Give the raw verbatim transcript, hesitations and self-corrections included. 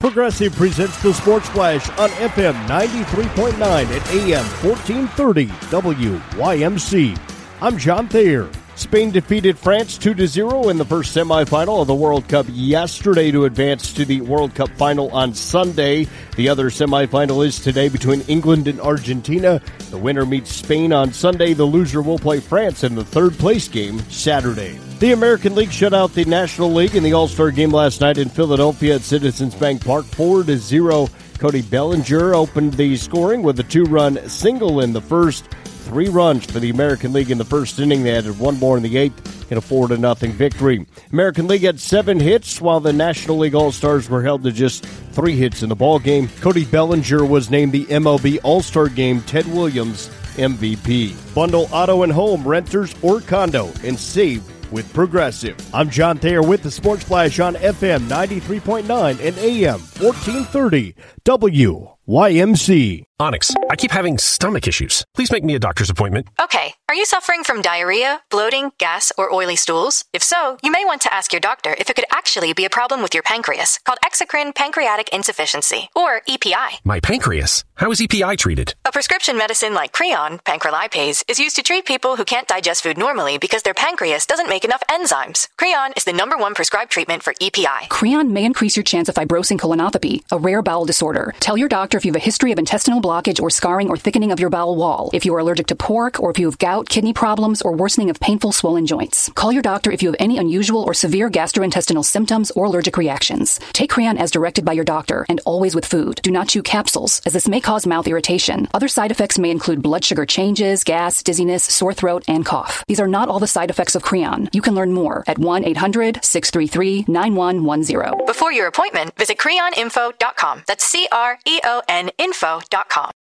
Progressive presents the Sports Flash on F M ninety-three point nine and A M fourteen thirty W Y M C. I'm John Thayer. Spain defeated France two to zero in the first semifinal of the World Cup yesterday to advance to the World Cup final on Sunday. The other semifinal is today between England and Argentina. The winner meets Spain on Sunday. The loser will play France in the third place game Saturday. The American League shut out the National League in the All-Star game last night in Philadelphia at Citizens Bank Park four to zero. Cody Bellinger opened the scoring with a two-run single in the first. Three runs for the American League in the first inning. They added one more in the eighth in a four to nothing victory. American League had seven hits, while the National League All-Stars were held to just three hits in the ballgame. Cody Bellinger was named the M L B All-Star Game Ted Williams M V P. Bundle auto and home, renters, or condo, and save with Progressive. I'm John Thayer with the Sports Flash on F M ninety-three point nine and A M fourteen thirty W Y M C. Onyx, I keep having stomach issues. Please make me a doctor's appointment. Okay. Are you suffering from diarrhea, bloating, gas, or oily stools? If so, you may want to ask your doctor if it could actually be a problem with your pancreas, called exocrine pancreatic insufficiency, or E P I. My pancreas? How is E P I treated? A prescription medicine like Creon, pancrelipase, is used to treat people who can't digest food normally because their pancreas doesn't make enough enzymes. Creon is the number one prescribed treatment for E P I. Creon may increase your chance of fibrosing colonopathy, a rare bowel disorder. Tell your doctor if you have a history of intestinal blockage or scarring or thickening of your bowel wall, if you are allergic to pork, or if you have gout, kidney problems, or worsening of painful swollen joints. Call your doctor if you have any unusual or severe gastrointestinal symptoms or allergic reactions. Take Creon as directed by your doctor, and always with food. Do not chew capsules, as this may cause mouth irritation. Other side effects may include blood sugar changes, gas, dizziness, sore throat, and cough. These are not all the side effects of Creon. You can learn more at one eight hundred six three three nine one one zero. Before your appointment, visit creon info dot com. That's C R E O N info dot com.